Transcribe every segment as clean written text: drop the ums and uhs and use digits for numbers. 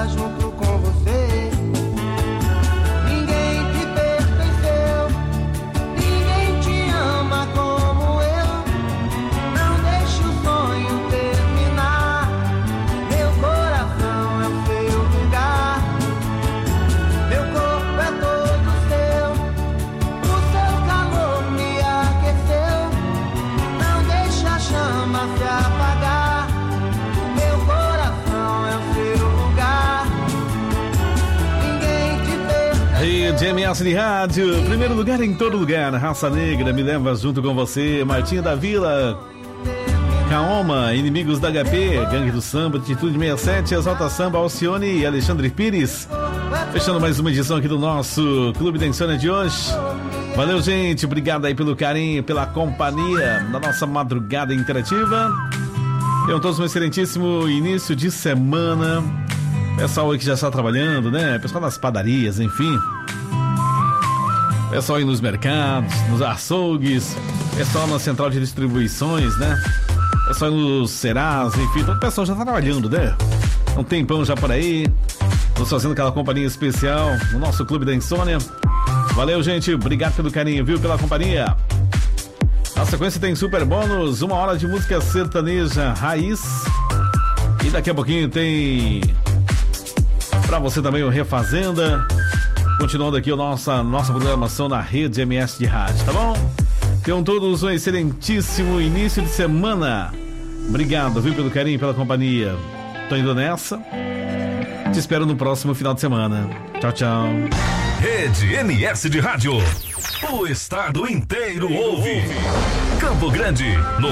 estar junto com você. Ninguém te pertenceu, ninguém te ama como eu. Não deixe o sonho terminar, meu coração é o seu lugar. Meu corpo é todo seu, o seu calor me aqueceu. Não deixe a chama se apagar, meu coração é o seu lugar. Ninguém te pertence. Rede MS de Rádio, primeiro lugar em todo lugar. Raça Negra me leva junto com você. Martinha da Vila, Kaoma, Inimigos da HP, Gangue do Samba, Atitude 67, Exalta Samba, Alcione e Alexandre Pires. Fechando mais uma edição aqui do nosso Clube da Insônia de hoje. Valeu, gente. Obrigado aí pelo carinho, pela companhia da nossa madrugada interativa. Tenham todos um excelentíssimo início de semana. Pessoal aí que já está trabalhando, né? Pessoal nas padarias, enfim. Pessoal aí nos mercados, nos açougues. Pessoal na central de distribuições, né? Pessoal aí nos Serás, enfim. Todo o pessoal já está trabalhando, né? Um tempão já por aí. Estamos fazendo aquela companhia especial no nosso Clube da Insônia. Valeu, gente. Obrigado pelo carinho, viu? Pela companhia. Na sequência tem super bônus, 1 hora de música sertaneja raiz. E daqui a pouquinho tem pra você também o Refazenda. Continuando aqui a nossa programação na Rede MS de Rádio, tá bom? Tenham todos um excelentíssimo início de semana. Obrigado, viu? Pelo carinho, pela companhia. Tô indo nessa. Te espero no próximo final de semana. Tchau, tchau. Rede MS de Rádio. O estado inteiro ouve. Campo Grande,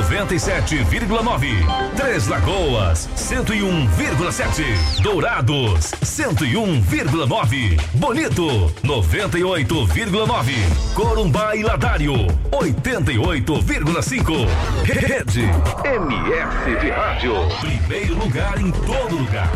97,9. Três Lagoas, 101,7. Dourados, 101,9. Bonito, 98,9. Corumbá e Ladário, 88,5. Rede MS de Rádio. Primeiro lugar em todo lugar.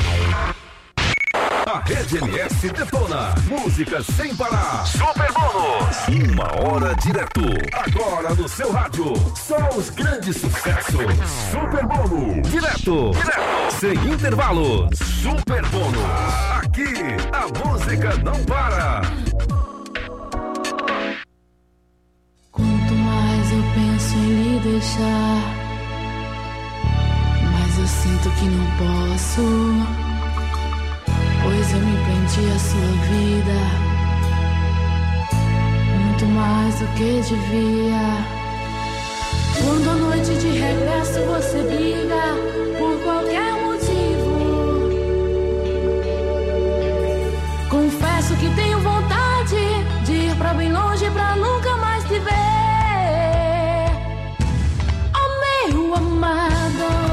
A Rede MS detona músicas sem parar. Super bônus, 1 hora direto. Agora no seu rádio, só os grandes sucessos. Super bônus, direto, sem intervalos. Super bônus, aqui a música não para. Quanto mais eu penso em lhe deixar, mais eu sinto que não posso. Pois eu me prendi à sua vida, muito mais do que devia. Quando à noite de regresso você briga por qualquer motivo, confesso que tenho vontade de ir pra bem longe pra nunca mais te ver. Oh, meu amado,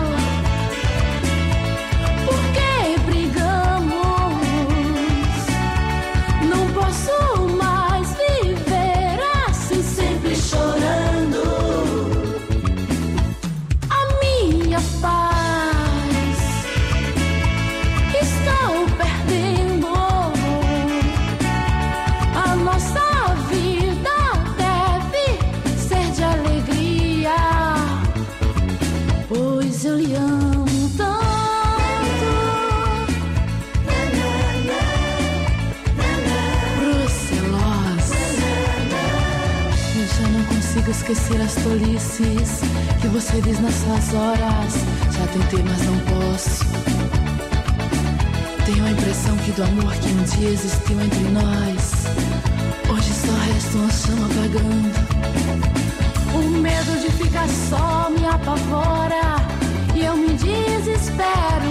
esquecer as tolices que você diz nessas horas. Já tentei, mas não posso. Tenho a impressão que do amor que um dia existiu entre nós, hoje só resta uma chama apagando. O medo de ficar só me apavora e eu me desespero.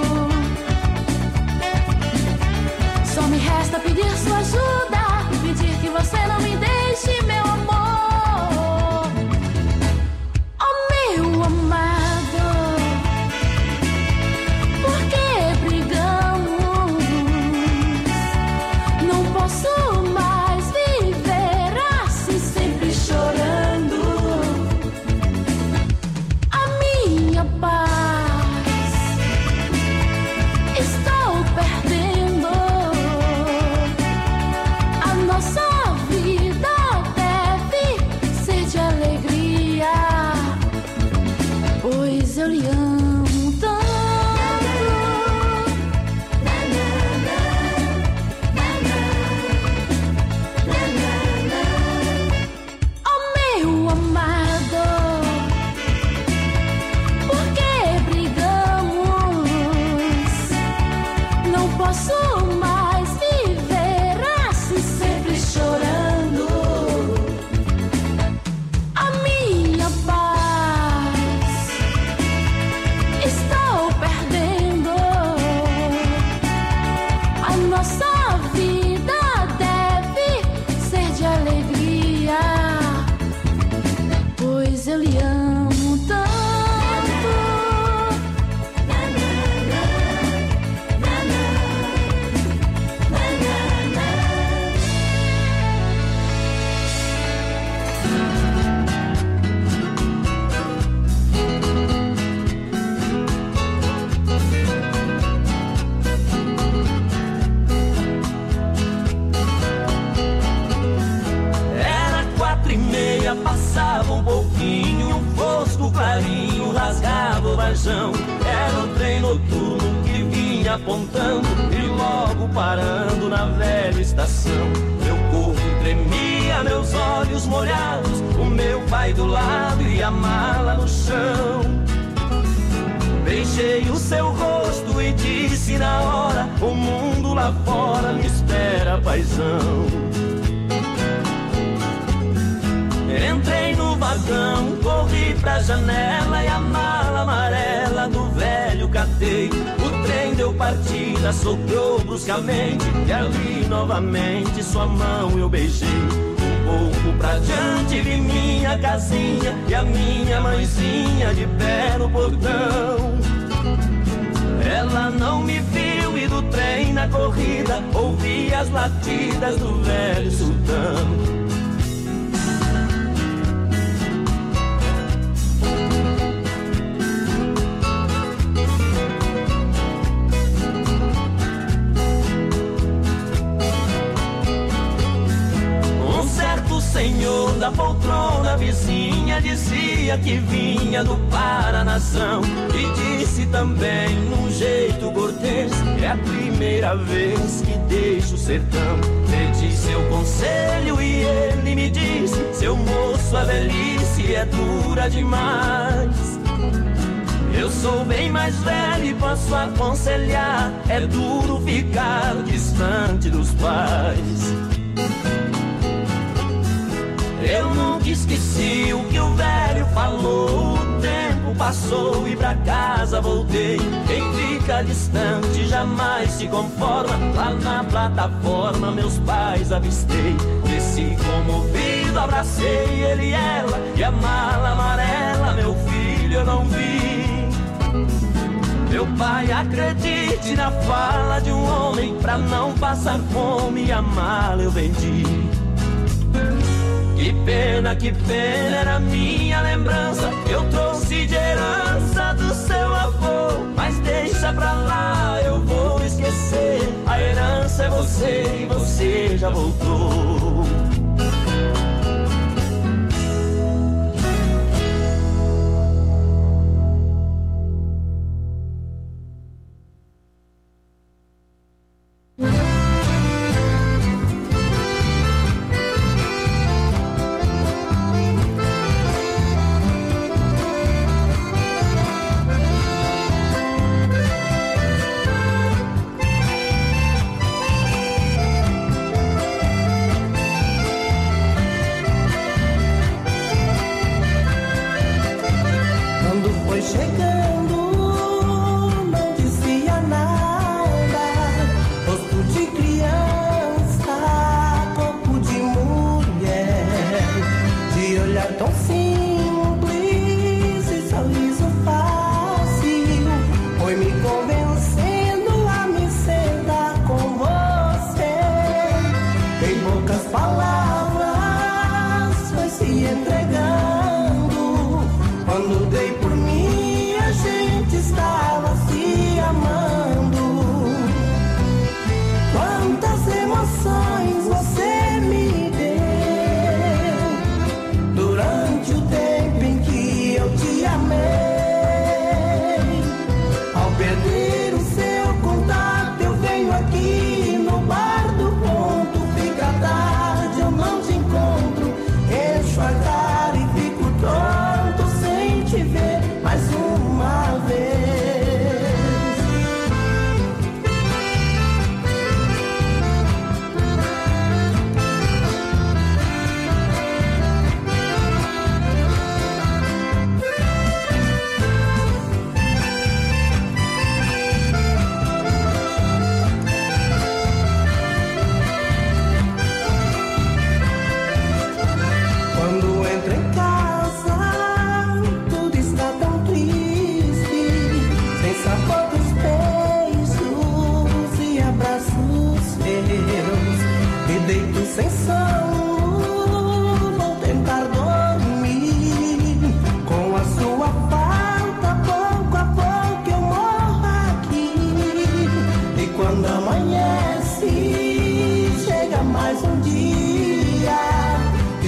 Só me resta pedir sua ajuda e pedir que você não me deixe, meu amor. Meu amado, por que brigamos? Não posso mais viver assim, sempre chorando. A minha paz Varjão. Era o trem noturno que vinha apontando e logo parando na velha estação. Meu corpo tremia, meus olhos molhados, o meu pai do lado e a mala no chão. Beijei o seu rosto e disse na hora: o mundo lá fora me espera, paizão. Entrei no vagão, corri pra janela e a mala amarela do velho catei. O trem deu partida, soprou bruscamente e ali novamente sua mão eu beijei. Um pouco pra diante vi minha casinha e a minha mãezinha de pé no portão. Ela não me viu e do trem na corrida ouvi as latidas do velho sultão. Senhor da poltrona vizinha dizia que vinha do Paranação e disse também num jeito cortês: é a primeira vez que deixo o sertão. Pedi seu conselho e ele me disse: seu moço, a velhice é dura demais. Eu sou bem mais velho e posso aconselhar: é duro ficar distante dos pais. Eu nunca esqueci o que o velho falou. O tempo passou e pra casa voltei. Quem fica distante jamais se conforma. Lá na plataforma meus pais avistei. Desci comovido, abracei ele e ela. E a mala amarela, meu filho, eu não vi. Meu pai, acredite na fala de um homem. Pra não passar fome, a mala eu vendi. Que pena, era minha lembrança. Eu trouxe de herança do seu avô. Mas deixa pra lá, eu vou esquecer. A herança é você e você já voltou.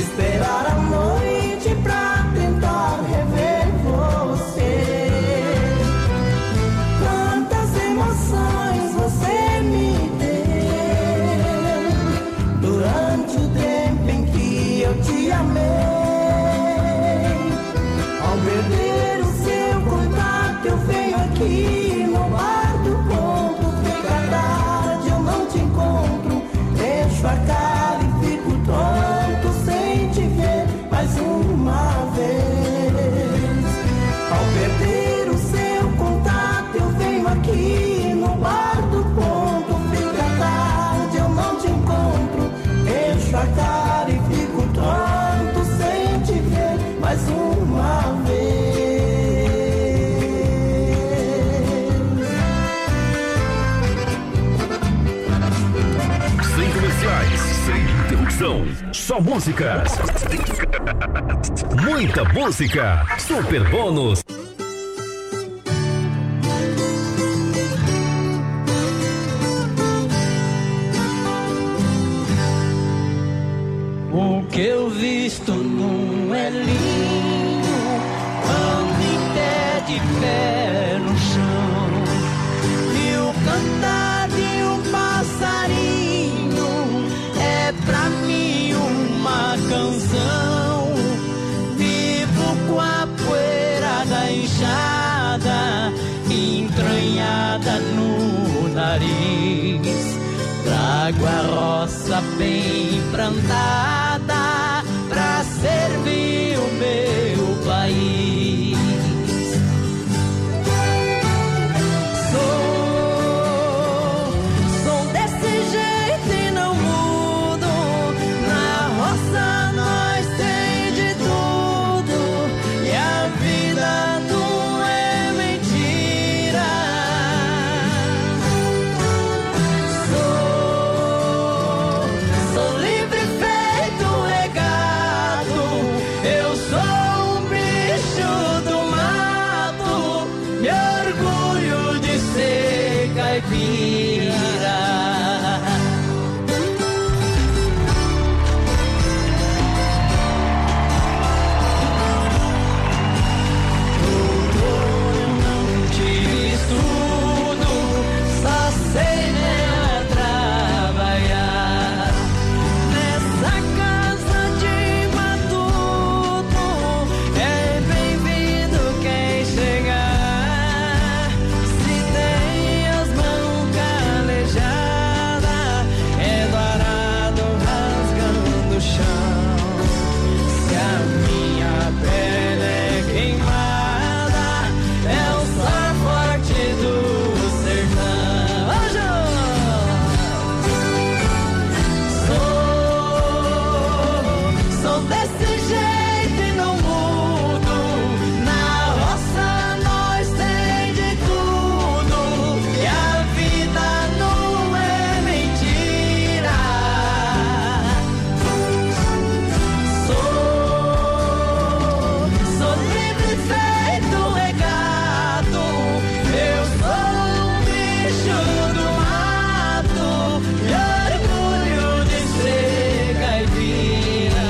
Esperar a noite pra tentar rever você. Sem interrupção. Só músicas. Muita música. Super Bônus. O que eu visto num elinho, quando em pé de pé no chão, e o cantar de um passarinho é pra mim uma canção. Vivo com a poeira da enxada entranhada no nariz. Trago a roça bem plantada pra servir o meu país. Sou desse jeito e não mudo. Na roça nós tem de tudo e a vida não é mentira. Sou livre feito regado. Eu sou um bicho do mato e orgulho de ser caipira. Eu não tive estudo, só sei trabalhar. Nessa casa de matuto é bem-vindo quem chegar. Se tem as mãos calejadas, é do arado rasgando o chão. Se a minha pele é queimada, é o sol forte do sertão. Ô, Sou desse jeito e não mudo. Na roça nós tem de tudo e a vida não é mentira. Sou livre feito regado. Eu sou um bicho do mato e orgulho de ser caipira.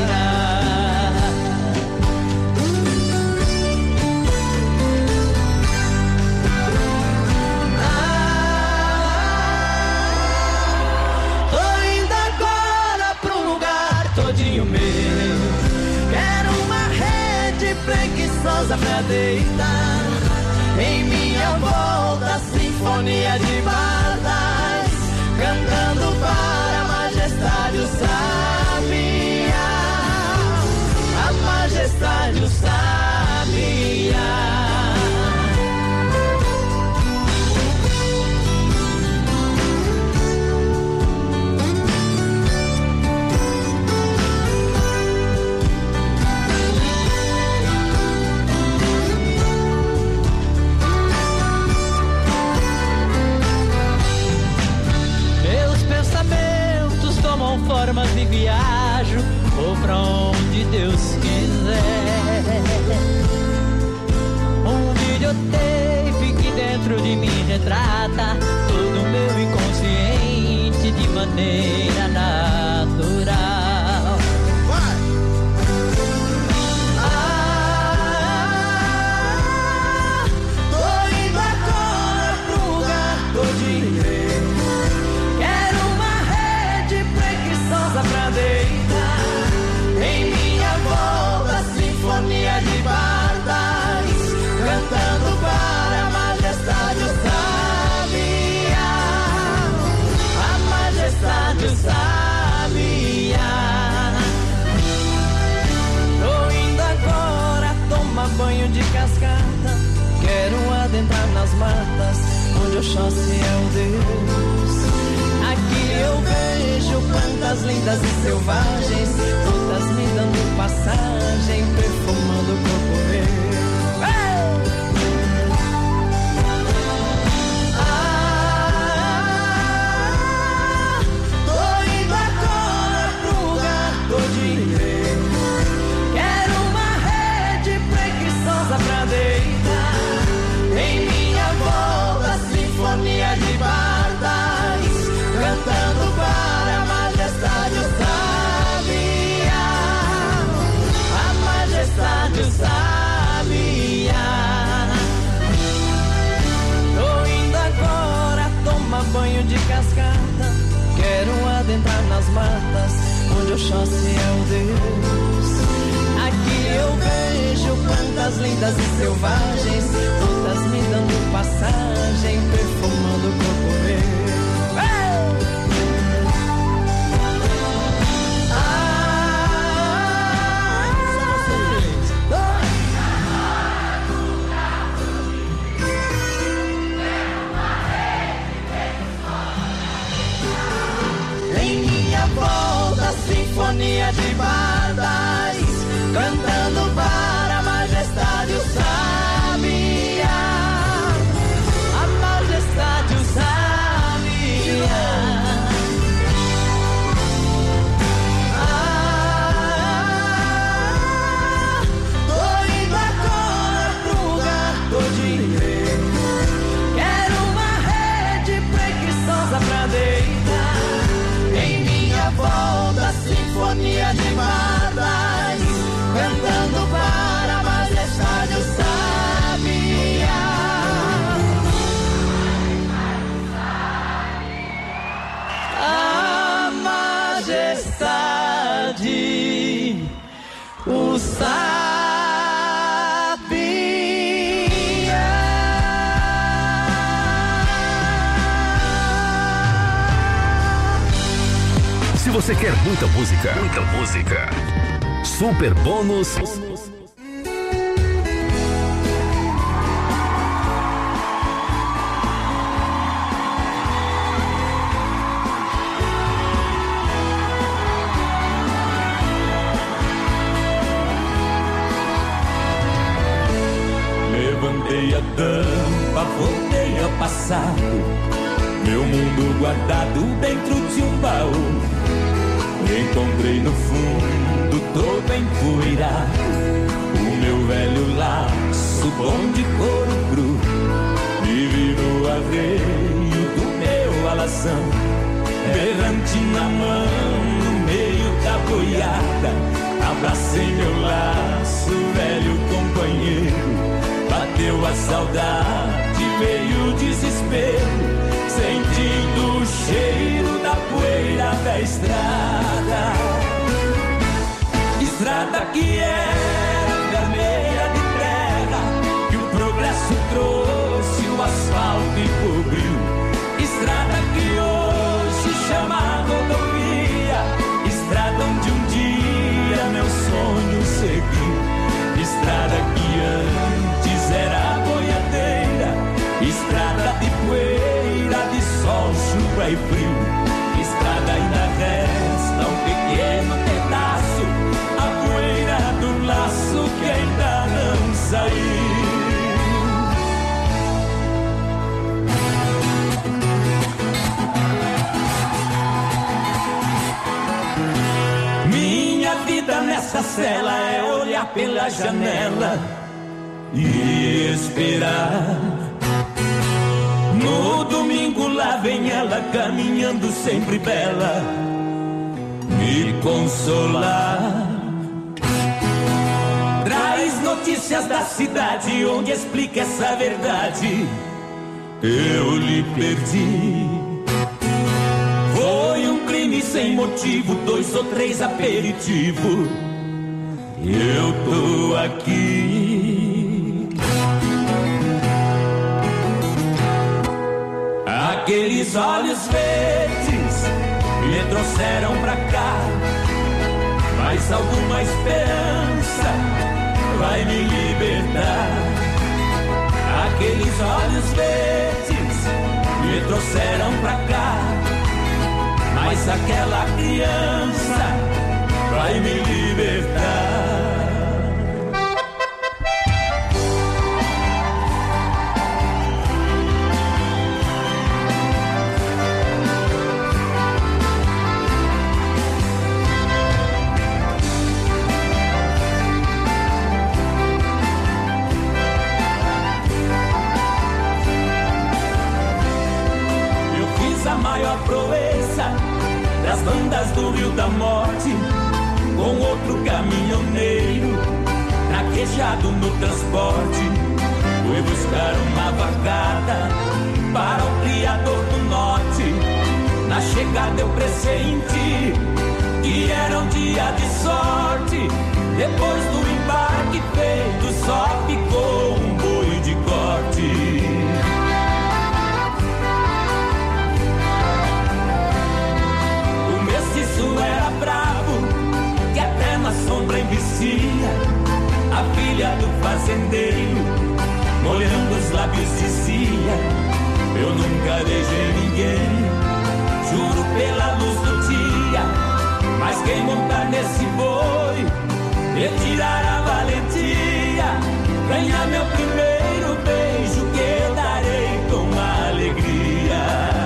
Tô indo agora pra um lugar todinho meu. Quero uma rede preguiçosa pra deitar. Em minha volta, sinfonia de bardas, cantando para a majestade o sabiá. A majestade o sabiá. Meus pensamentos tomam formas e viajo, vou pra onde Deus quiser. Um videotape que dentro de mim retrata todo o meu inconsciente de maneira natural. Tô indo agora pro lugar todinho. Quero uma rede preguiçosa pra deitar. Em minha volta, sinfonia de bardas, cantando para a majestade o sabiá. A majestade o sabiá. Tô indo agora tomar banho de cascata. Quero adentrar nas matas, onde Oxóssi é o Deus. Aqui eu vejo plantas lindas e selvagens, todas me dando passagem, perfumando o corpo meu. Tô indo agora cascata, quero adentrar nas matas, onde Oxóssi é o Deus. Aqui eu vejo plantas lindas e selvagens, todas me dando passagem, perfumando o corpo meu. Volta, sinfonia de bardas, cantando para a majestade o Sabiá. A majestade o Sabiá. Tô indo agora pro lugar todinho. Quero uma rede preguiçosa pra deitar. Volta, sinfonia de bardas, cantando para a majestade o Sabiá. A majestade o Sabiá. Se você quer muita música, Super Bônus. Levantei a tampa, voltei ao passado, meu mundo guardado dentro de um baú. Encontrei no fundo todo empoeirado o meu velho laço bom de couro cru. Vivi no arreio do meu alazão, berrante na mão no meio da boiada. Abracei meu laço, velho companheiro. Bateu a saudade, veio o desespero, sentindo o cheiro da poeira da estrada. Estrada que era vermelha de terra, que o progresso trouxe, o asfalto e cobriu. Estrada que hoje chama rodovia, estrada onde um dia meu sonho seguiu. Estrada que antes era boiadeira, estrada de poeira, de sol, chuva e frio. Estrada ainda resta um pequeno pedaço, a poeira do laço que ainda não saiu. Minha vida nessa cela é olhar pela janela e esperar. No domingo lá vem ela caminhando sempre bela, me consolar. Traz notícias da cidade onde explica essa verdade. Eu lhe perdi. Foi um crime sem motivo, 2 ou 3 aperitivos. Eu tô aqui. Aqueles olhos verdes me trouxeram pra cá, mas alguma esperança vai me libertar. Aqueles olhos verdes me trouxeram pra cá, mas aquela criança vai me libertar. Maior proeza das bandas do Rio da Morte, com outro caminhoneiro traquejado no transporte. Fui buscar uma vacada para o criador do norte, chegada eu pressenti que era um dia de sorte. Depois do embarque feito, só ficou um boi de corte. O mestiço era bravo, que até na sombra envicia. A filha do fazendeiro, molhando os lábios, dizia: eu nunca beijei ninguém, juro pela luz do dia. Mas quem montar nesse boi e tirar a valentia, ganhar meu primeiro beijo, que darei com alegria.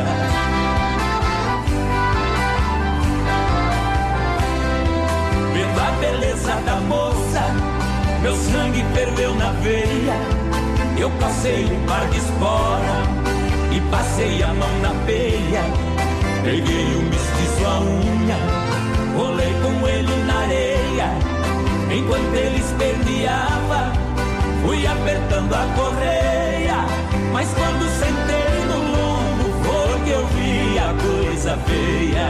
Vendo a beleza da moça, meu sangue ferveu na veia. Eu calcei um par de espora e passei a mão na peia. Peguei o mestiço à unha, rolei com ele na areia. Enquanto ele esperneava, fui apertando a correia. Mas quando sentei no lombo, foi que eu vi a coisa feia.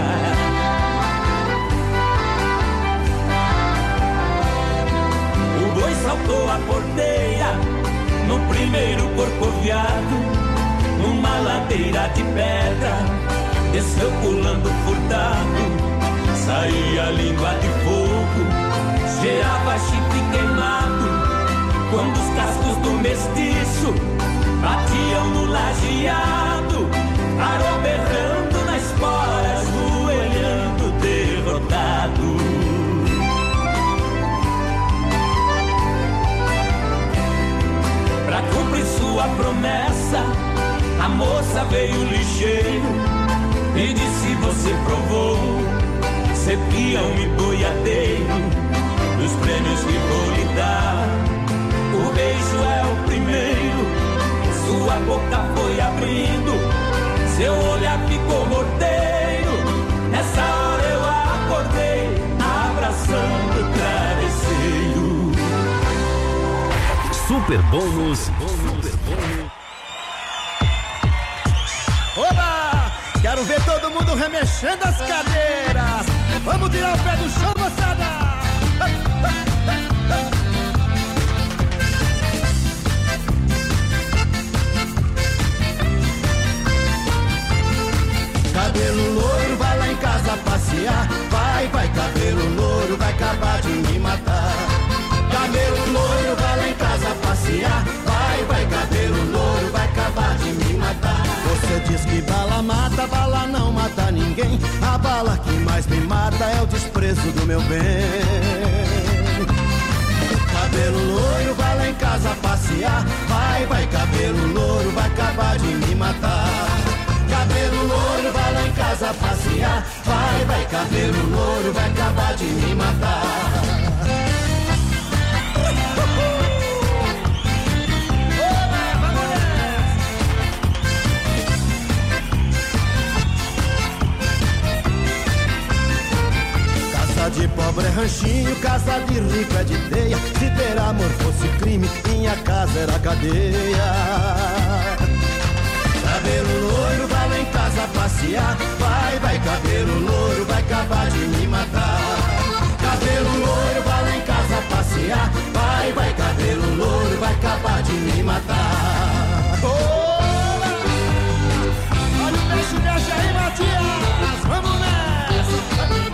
O boi saltou a porteira no primeiro corcoviado, numa ladeira de pedra, desceu pulando furtado. Saía língua de fogo, cheirava chifre queimado. Quando os cascos do mestiço batiam no lajeado, parou berrando na espora, ajoelhando derrotado. Pra cumprir sua promessa, a moça veio ligeiro e disse: você provou ser peão e boiadeiro dos prêmios que vou lhe dar. O beijo é o primeiro, sua boca foi abrindo, seu olhar ficou morteiro. Nessa hora eu acordei, abraçando o travesseiro. Super Bônus. Oba! Quero ver todo mundo remexendo as cadeiras. Vamos tirar o pé do chão, moçada! Cabelo loiro, vai lá em casa passear. Vai, cabelo loiro, vai acabar de me matar. Cabelo loiro, vai lá em casa passear. Vai, cabelo loiro, vai acabar de me matar. Você diz que bala mata, bala não mata ninguém. A bala que mais me mata é o desprezo do meu bem. Cabelo loiro, vai lá em casa passear. Vai, cabelo loiro, vai acabar de me matar. Cabelo loiro, vai lá em casa passear. Vai, cabelo loiro, vai acabar de me matar. Casa de pobre é ranchinho, casa de rico é de teia. Se ter amor fosse crime, minha casa era cadeia. Cabelo loiro, vai lá em casa passear. Vai, cabelo loiro, vai acabar de me matar. Cabelo loiro, vai lá em casa passear. Vai, cabelo loiro, vai acabar de me matar. Olha o mexe aí, Matias. Vamos nessa.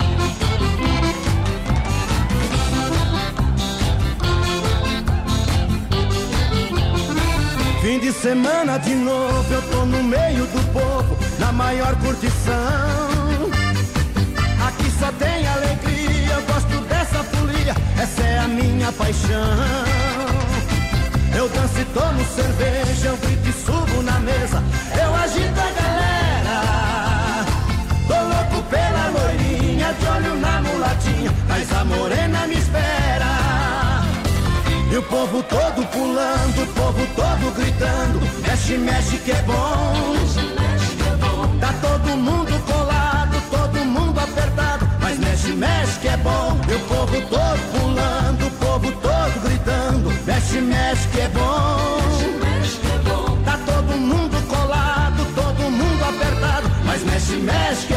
Fim de semana de novo, eu tô no meio do povo, na maior curtição. Aqui só tem alegria, eu gosto dessa folia, essa é a minha paixão. Eu danço e tomo cerveja, eu grito e subo na mesa, eu agito a galera. Tô louco pela loirinha, de olho na mulatinha, mas a morena me espera. E o povo todo pulando, o povo todo gritando, mexe, mexe que é bom. Tá todo mundo colado, todo mundo apertado, mas mexe, mexe que é bom. E o povo todo pulando, o povo todo gritando, mexe, mexe que é bom. Tá todo mundo colado, todo mundo apertado, mas mexe, mexe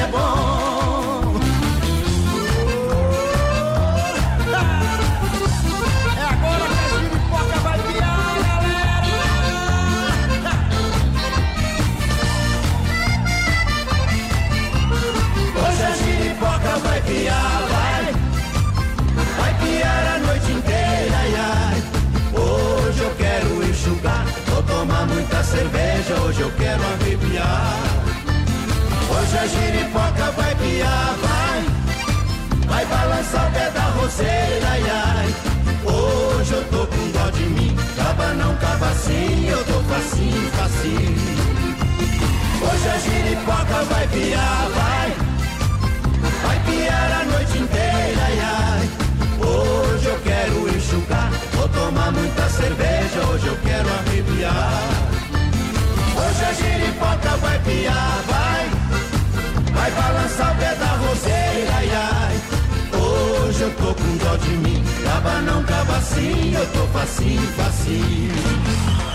Hoje a giripoca vai piar, vai balançar o pé da roseira, ai, ai. Hoje eu tô com dó de mim, caba não, caba sim, eu tô facinho, facinho. Hoje a giripoca vai piar, vai piar a noite inteira, ai, ai. Hoje eu quero enxugar, vou tomar muita cerveja, hoje eu quero arrepiar. Hoje a giripoca vai piar, vai balançar o pé da roseira, ai, ai. Hoje eu tô com dó de mim, caba não, caba sim, eu tô facinho, facinho.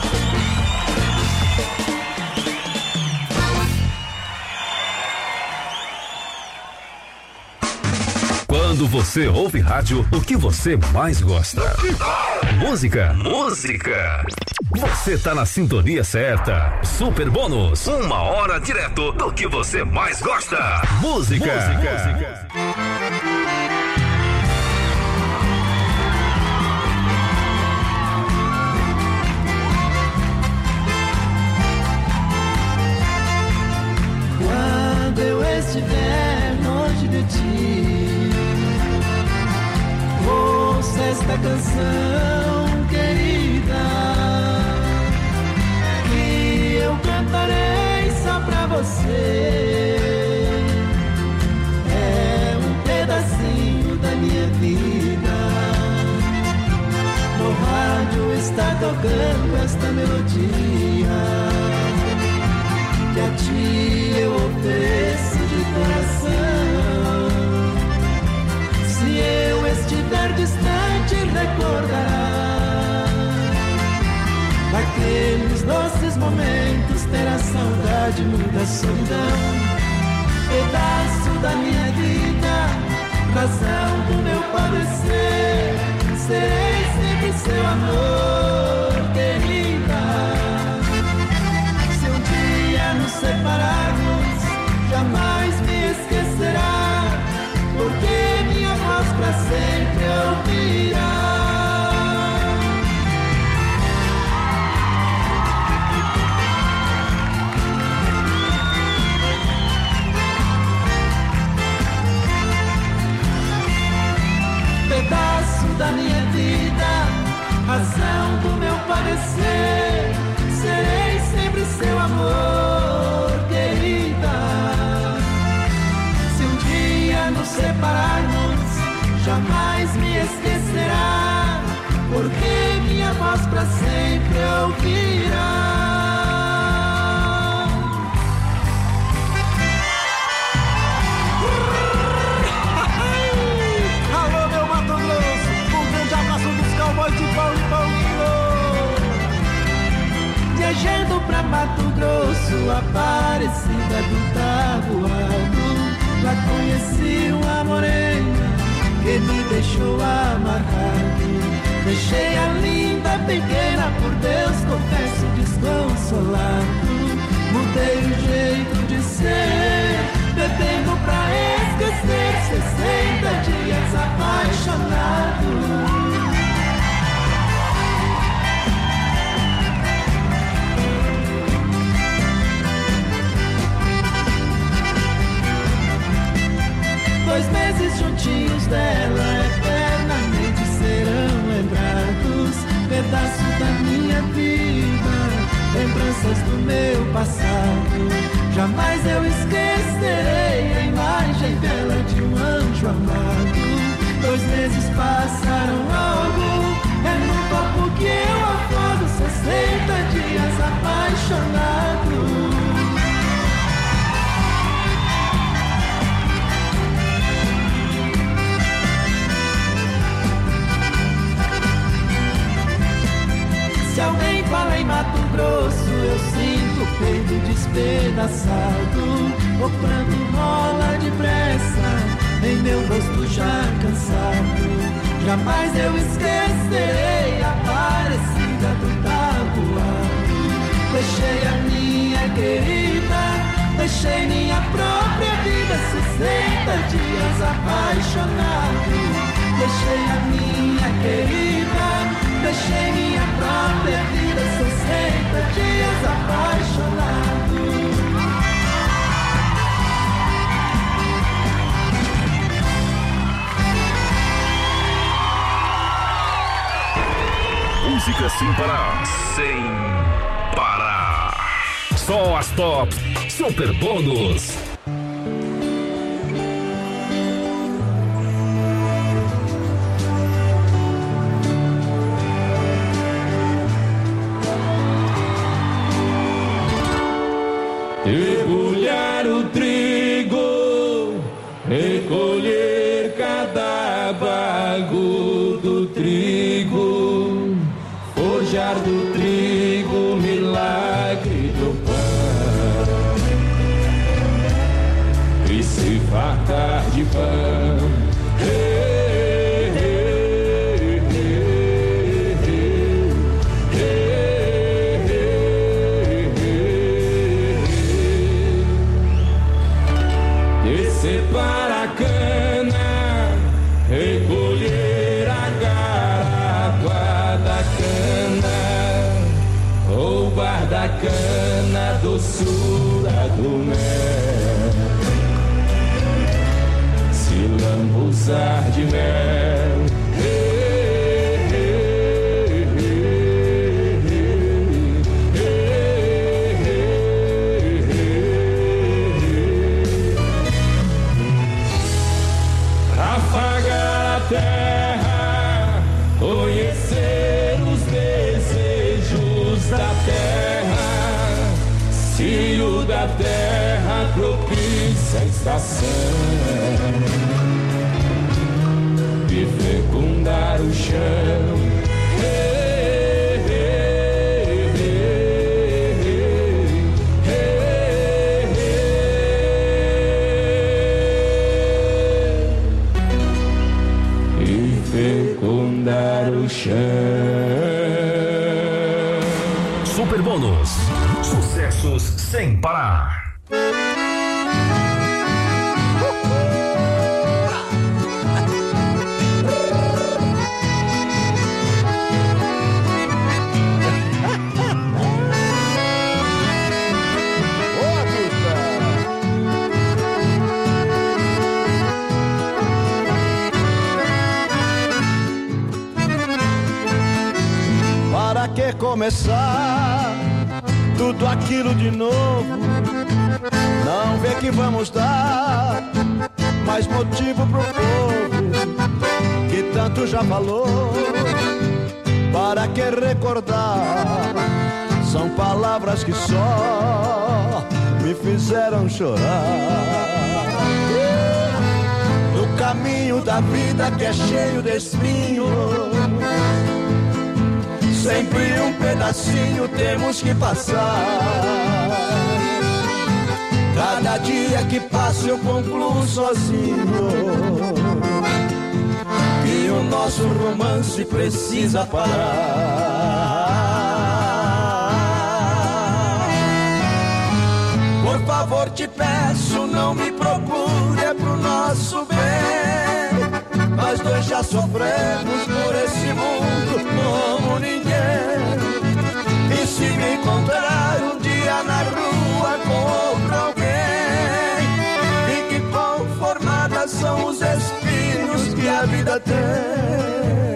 Quando você ouve rádio, o que você mais gosta? Música. Música. Você tá na sintonia certa. Super Bônus. 1 hora direto do que você mais gosta. Música. Música. Quando eu estiver longe de ti, ouça esta canção, querida, que eu cantarei só pra você. É um pedacinho da minha vida. No rádio está tocando esta melodia, que a ti eu ofereço de coração. Se eu estiver distante, recordará daqueles doces momentos, terá saudade, muita solidão. Pedaço da minha vida, razão do meu padecer, serei sempre seu amor, querida. Se um dia nos separarmos, jamais me esquecerá, porque minha voz pra sempre ouvirá. Pedaço da minha vida, razão do meu padecer, serei sempre seu amor, querida. Se um dia nos separarmos, jamais me esquecerá, porque minha voz pra sempre ouvirá. Alô, meu Mato Grosso, um grande abraço dos cowboys de pão e pão quilô. Viajando pra Mato Grosso, Aparecida do Taboado, lá conheci uma morena que me deixou amarrado. Deixei a linda pequena, por Deus confesso desconsolado. Mudei o jeito de ser, bebendo pra esquecer, 60 dias apaixonado. Dois meses juntinhos dela, eternamente serão lembrados. Pedaço da minha vida, lembranças do meu passado. Jamais eu esquecerei a imagem dela de um anjo amado. 2 meses passaram logo, é no copo que eu acordo, 60 dias apaixonado. Se alguém fala em Mato Grosso, eu sinto o peito despedaçado. O pranto rola depressa em meu rosto já cansado. Jamais eu esquecerei a Aparecida do Taboado. Deixei a minha querida, deixei minha própria vida, 60 dias apaixonado. Deixei a minha querida, deixei minha própria vida, 60 dias apaixonado. Música sem parar. Sem parar. Só as tops. Super Bônus. Debulhar o trigo, recolher cada bago do trigo, forjar do trigo milagre do pão, e se fartar de pão. Para a cana, recolher a garapa da cana, roubar da cana a doçura do mel, se lambuzar de mel. Terra, conhecer os desejos da terra, se o da terra propicia a estação de fecundar o chão. Fecundar o chão. Super Bônus. Sucessos sem parar. Que começar tudo aquilo de novo, não vê que vamos dar mais motivo pro povo que tanto já falou. Para que recordar? São palavras que só me fizeram chorar. No caminho da vida que é cheio de espinhos, sempre um pedacinho temos que passar. Cada dia que passa eu concluo sozinho que o nosso romance precisa parar. Por favor te peço, não me procure, é pro nosso bem. Nós dois já sofremos por esse mundo como ninguém. E se me encontrar um dia na rua com outro alguém, fique conformada, são os espinhos que a vida tem.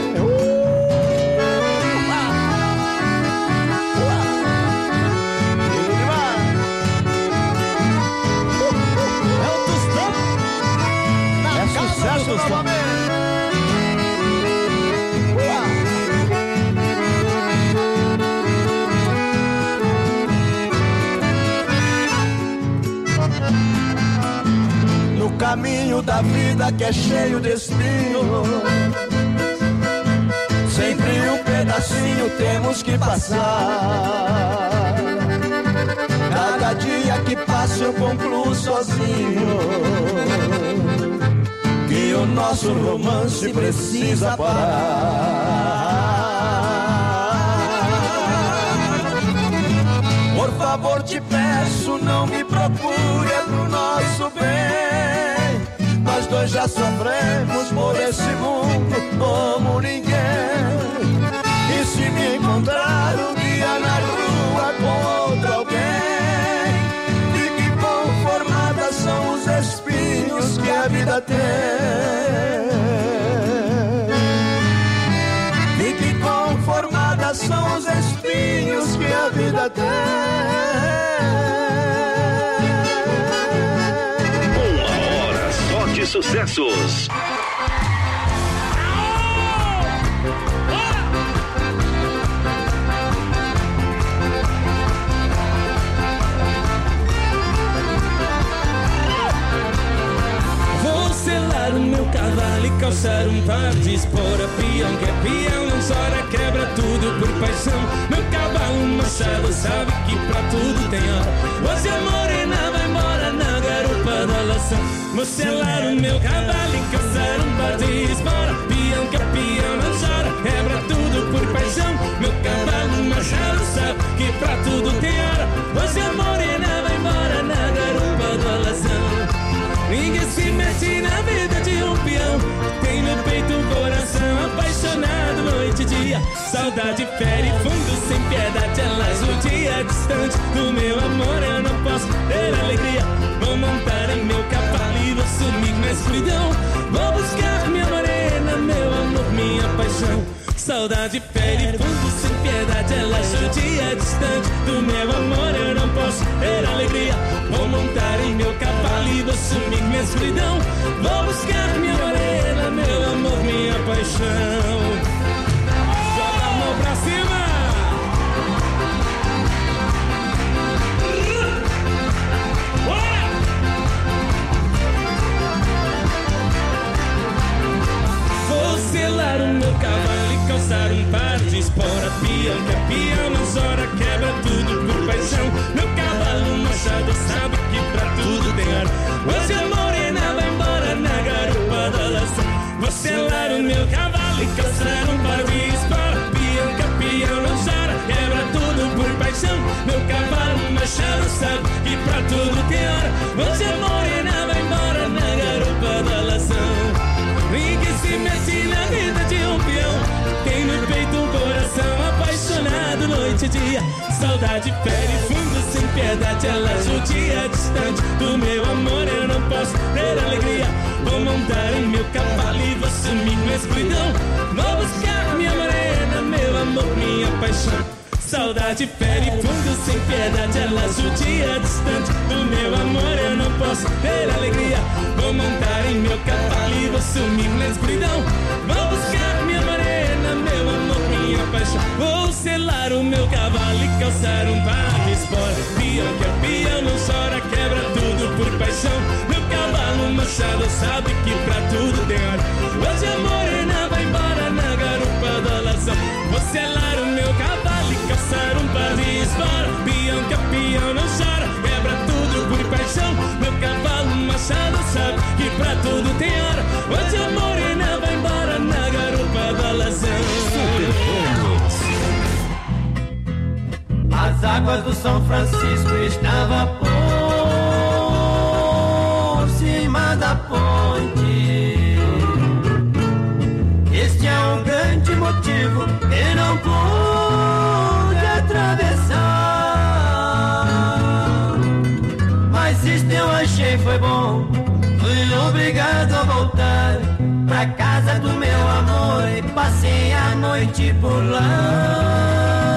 Novamente. No caminho da vida que é cheio de espinho, sempre um pedacinho temos que passar. Cada dia que passa eu concluo sozinho que o nosso romance precisa parar. Por favor te peço, não me procure, é pro nosso bem. Nós dois já sofremos por esse mundo como ninguém. E se me encontrar um dia na rua com outro alguém, fique conformada, são os espinhos que a vida tem. Fique conformada, Uma hora só de sucessos. Vou selar o meu cavalo e calçar um par de espora. Peão que é peão, não chora, quebra tudo por paixão. Meu cavalo machado sabe que pra tudo tem hora. Hoje a morena vai embora na garupa da lação. Vou selar o meu cavalo e calçar um par de espora. Peão que é peão, não chora, quebra tudo por paixão. Meu cavalo machado sabe que pra tudo tem hora. Hoje a morena vai embora na garupa da lação. Ninguém se mete na vida de um peão. Tem no peito um coração apaixonado noite e dia. Saudade fere fundo sem piedade. Ela judia distante do meu amor. Eu não posso ter alegria. Vou montar em meu cavalo e vou sumir na escuridão. Vou buscar minha morena, meu amor, minha paixão. Saudade fere fundo sem piedade. Ela judia distante do meu amor. Eu não posso ter alegria. Vou montar em meu cavalo e vou sumir na escuridão. Vou buscar minha morena, meu amor, minha paixão. Joga a mão pra cima. Vou selar o meu cavalo e calçar um par de espora. Peão que é peão, não chora, quebra tudo por paixão. Meu cavalo machado sabe que pra tudo tem hora. Hoje a morena vai embora na garupa da lação. Vou selar o meu cavalo e calçar um par de espora. Peão que é peão, não chora, quebra tudo por paixão. Meu cavalo machado sabe que pra tudo tem hora. Hoje a morena vai embora na garupa da lação. Ninguém se mete na vida de um peão. Tem no peito um coração apaixonado noite e dia. Saudade fere fundo sem piedade. Ela judia distante do meu amor. Eu não posso ter alegria. Vou montar em meu cavalo e vou sumir na escuridão. Vou buscar minha morena, meu amor, minha paixão. Saudade fere fundo sem piedade. Ela judia distante do meu amor. Eu não posso ter alegria. Vou montar em meu cavalo e vou sumir na escuridão. Vou buscar minha morena, meu amor, minha paixão. Vou selar o meu cavalo e calçar um par de espora. Peão que é peão, não chora, quebra tudo por paixão. Meu cavalo machado sabe que pra tudo tem hora. Hoje a morena vai embora na garupa da lação. Vou selar o meu cavalo e calçar um par de espora. Peão que é peão, não chora, quebra tudo por paixão. Meu cavalo machado sabe que pra tudo tem hora. Hoje a morena vai embora na garupa da lação. As águas do São Francisco estavam por cima da ponte. Este é um grande motivo que não pude atravessar. Mas isto eu achei foi bom. Fui obrigado a voltar pra casa do meu amor e passei a noite por lá.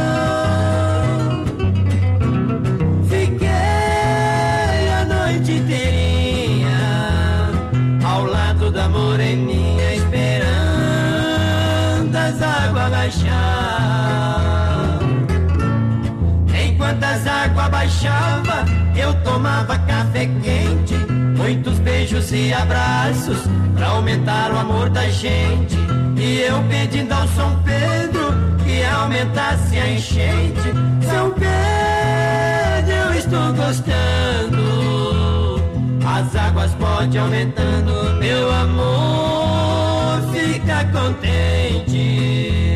Ao lado da moreninha, esperando as águas baixar. Enquanto as águas baixavam, eu tomava café quente, muitos beijos e abraços pra aumentar o amor da gente. E eu pedindo ao São Pedro que aumentasse a enchente. São Pedro, eu estou gostando. As águas podem aumentando, meu amor fica contente.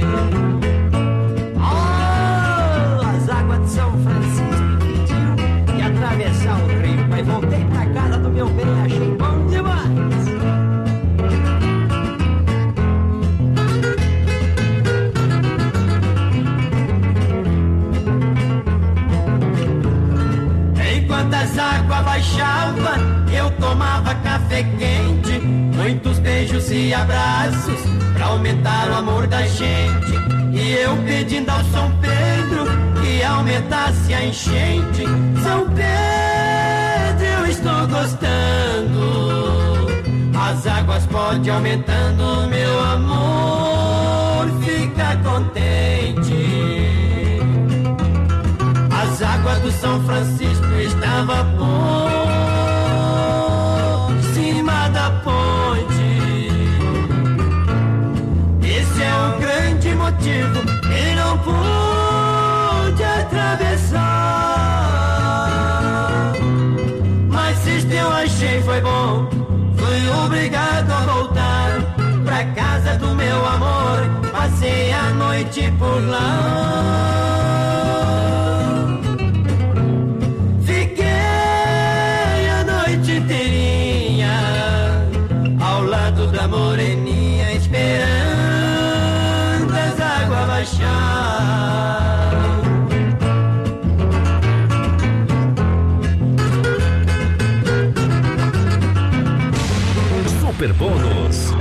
Oh, as águas de São Francisco pediu que atravessar o rio. Mas voltei pra casa do meu bem, achei bom demais. Enquanto as águas baixavam, eu tomava café quente, muitos beijos e abraços pra aumentar o amor da gente. E eu pedindo ao São Pedro que aumentasse a enchente. São Pedro, eu estou gostando. As águas podem aumentando, meu amor, fica contente. As águas do São Francisco estavam por cima da ponte. Esse é o grande motivo que não pude atravessar. Mas se eu achei foi bom, fui obrigado a voltar pra casa do meu amor. Passei a noite por lá. Da moreninha esperando as águas baixar. Super Bônus.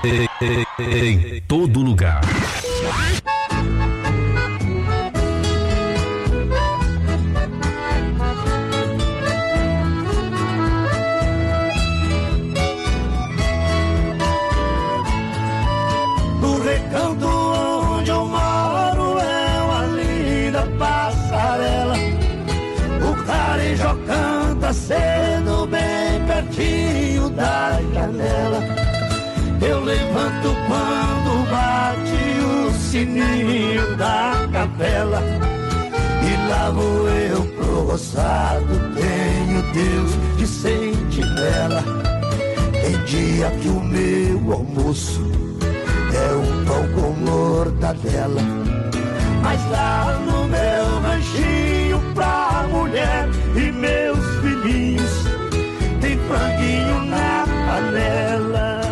Em todo lugar. No recanto onde eu moro é uma linda passarela. O carijó canta cedo bem pertinho da janela. Eu levanto quando bate o sininho da capela. E lá vou eu pro roçado, tenho Deus de sentinela. Tem dia que o meu almoço é um pão com mortadela. Mas lá no meu ranchinho pra mulher e meus filhinhos tem franguinho na panela.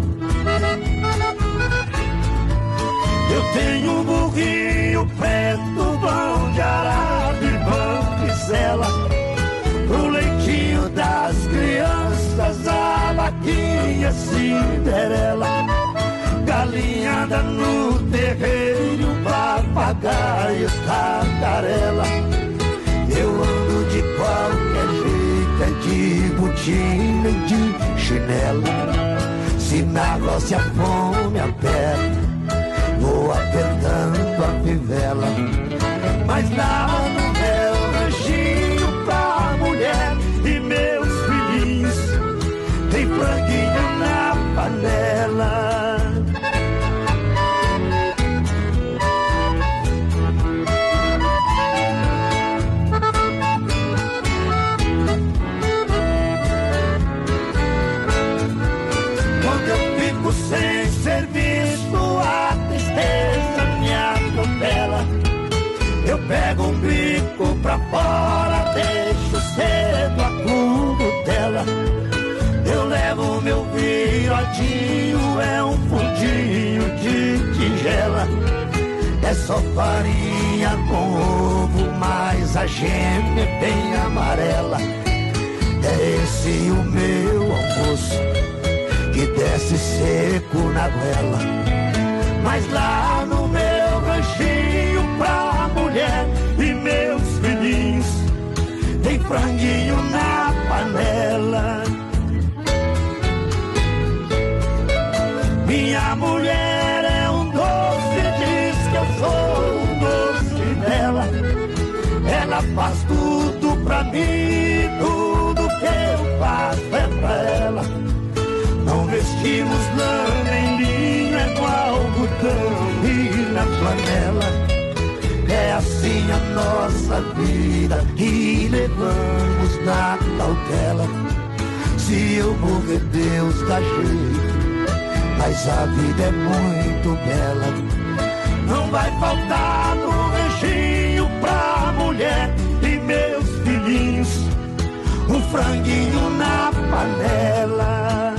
Eu tenho um burrinho preto, bom de arado e bom de sela. O leitinho das crianças, a vaquinha Cinderela. Galinhada no terreiro, papagaio, tagarela. Eu ando de qualquer jeito, é de botina e de chinelo. Se na roça a fome aperta, vou apertando a fivela. Mas lá no meu ranchinho pra mulher e meus filhinhos tem franguinho na panela. Quando eu fico sem serviço, a tristeza me atropela. Eu pego um bico pra fora, deixo cedo a cutela. Eu levo meu virodinho, é um fundinho de tigela. É só farinha com ovo, mas a gema é bem amarela. É esse o meu almoço, que desce seco na goela. Mas lá no meu ranchinho pra mulher e meus filhinhos tem franguinho na panela. Minha mulher é um doce, diz que eu sou um doce dela. Ela faz tudo pra mim, tudo que eu faço é pra ela. Não vestimos lã nem linho, é no algodão e na flanela. É assim a nossa vida que levamos na cautela. Se eu morrer, Deus dá jeito, mas a vida é muito bela. Não vai faltar no ranchinho pra mulher e meus filhinhos um franguinho na panela.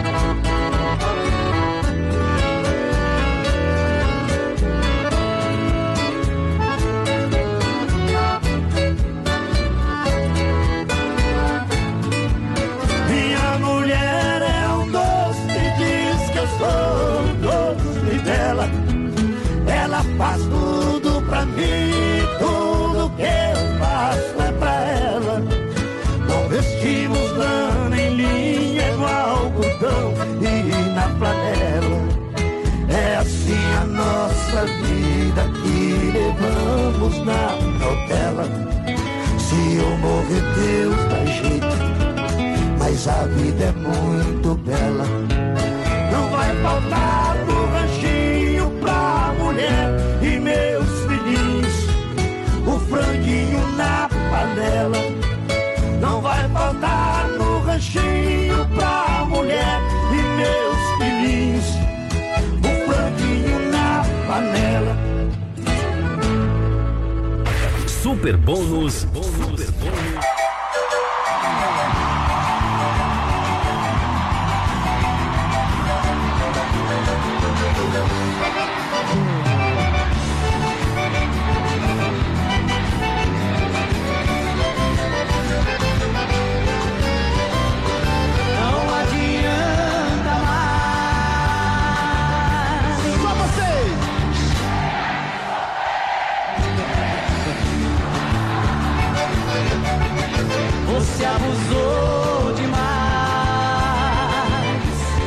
Minha mulher é um doce, diz que eu sou um doce dela. Ela faz tudo pra mim, tudo que eu faço é pra ela. Não vestimos lã nem linha, é no algodão e na flanela. É assim a nossa vida que levamos na cautela. Se eu morrer, Deus dá jeito, mas a vida é muito bela. Não vai faltar no ranchinho pra mulher e meus filhinhos o franguinho na panela. Não vai faltar no ranchinho pra mulher e meus filhinhos o franguinho na panela. Super Bônus. Super Bônus. Não adianta abusou demais.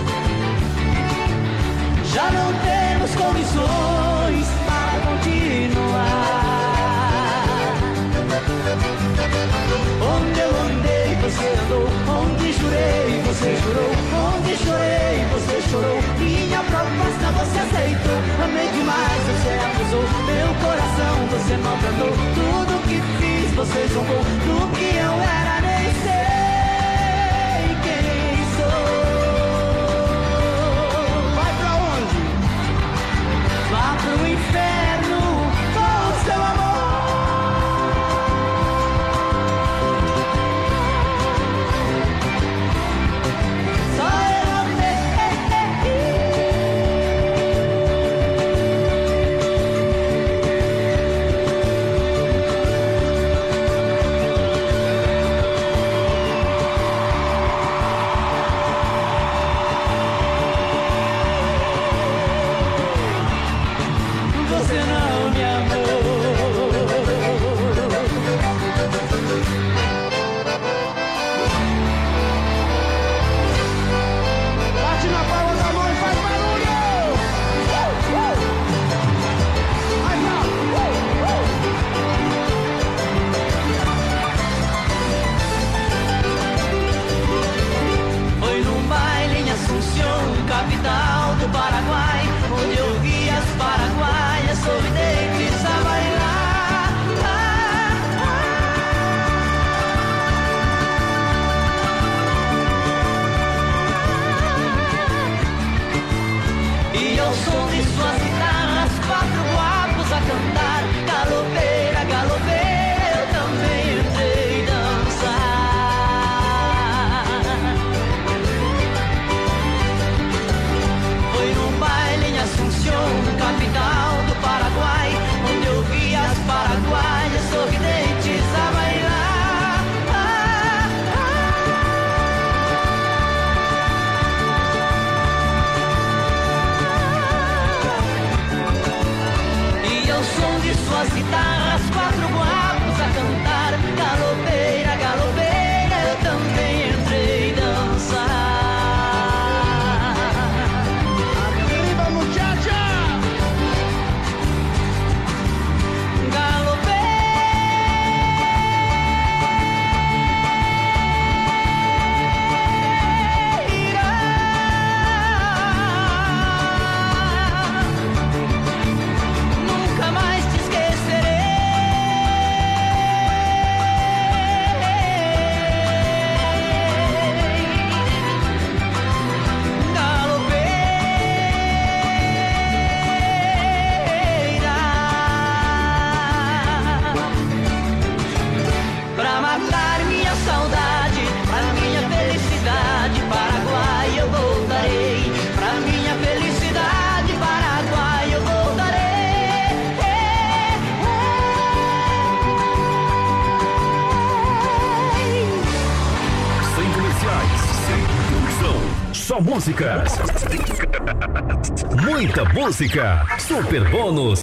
Já não temos condições para continuar. Onde eu andei, você andou. Onde jurei, você jurou. Onde chorei, você chorou. Minha proposta você aceitou. Amei demais, você abusou. Meu coração você maltratou. Tudo que fiz você zombou. Do que eu era nem sei quem sou. Vai pra onde? Vá pro inferno com o seu amor. Capital do Paraguai, onde eu vi as paraguaias sorridentes a bailar. E ao som de suas guitarras, 4 guapos a cantar. Galopeira, galopeira, eu também entrei dançar. Capital do Paraguai, onde eu vi as paraguaias sorridentes a bailar. E ao som de suas guitarras, 4 guapos a cantar. Galopeira, galopeira, eu também entrei dançar. Só músicas. Muita música. Super Bônus.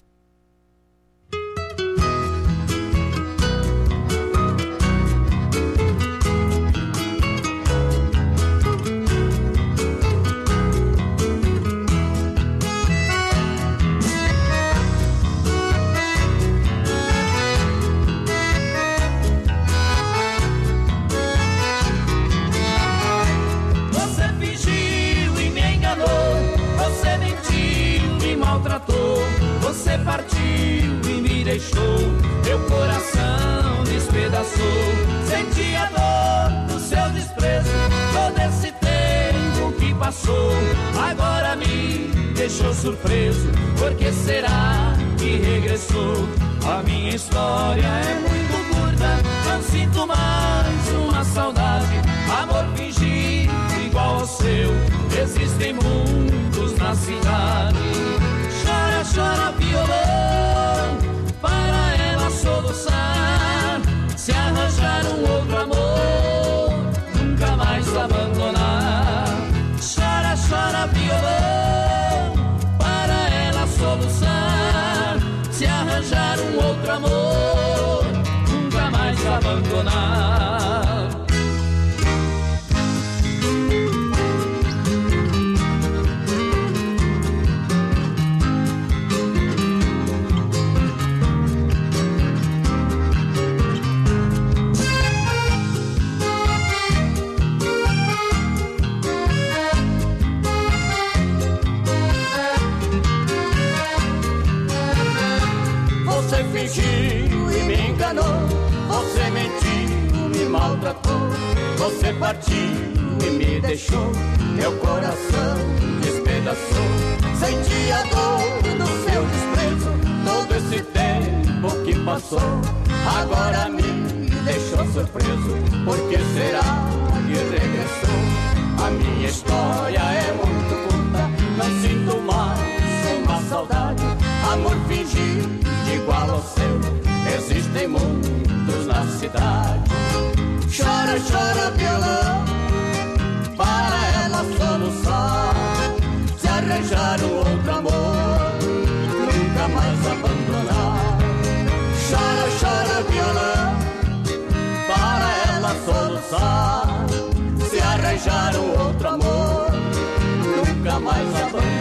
Você partiu e me deixou, meu coração despedaçou. Senti a dor do seu desprezo, todo esse tempo que passou. Agora me deixou surpreso, por que será que regressou? A minha história é muito curta, não sinto mais uma saudade. Amor fingido igual ao seu, existem muitos na cidade. Chora, chora violão, para ela soluçar. Se arranjar um outro amor, nunca mais abandonar. Chora, chora violão, para ela soluçar. Se arranjar um outro amor, nunca mais abandonar. Você partiu e me deixou, meu coração despedaçou. Senti a dor do seu desprezo, todo esse tempo que passou. Agora me deixou surpreso, por que será que regressou? A minha história é muito curta, não sinto mais uma saudade. Amor fingido igual ao seu, existem muitos na cidade. Chora, chora violão, para ela soluçar. Se arranjar um outro amor, nunca mais abandonar. Chora, chora violão, para ela soluçar. Se arranjar um outro amor, nunca mais abandonar.